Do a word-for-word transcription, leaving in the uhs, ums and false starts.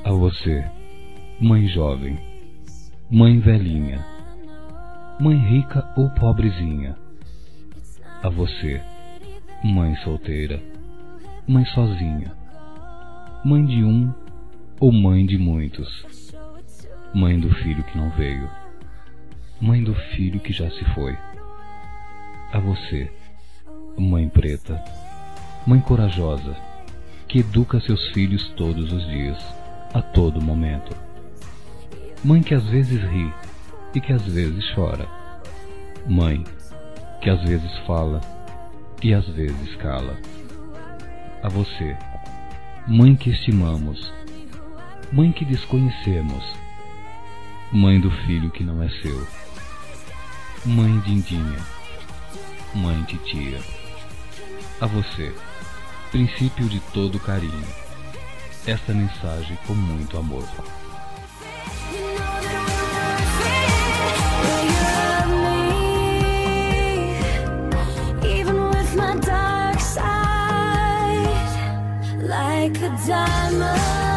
A você, mãe jovem, mãe velhinha, mãe rica ou pobrezinha. A você, mãe solteira, mãe sozinha, mãe de um ou mãe de muitos, mãe do filho que não veio, mãe do filho que já se foi. A você, mãe preta, mãe corajosa, que educa seus filhos todos os dias, a todo momento. Mãe que às vezes ri e que às vezes chora. Mãe que às vezes fala e às vezes cala. A você, mãe que estimamos, mãe que desconhecemos, mãe do filho que não é seu, mãe dindinha, mãe titia. A você, princípio de todo carinho, esta mensagem com muito amor. Like a diamond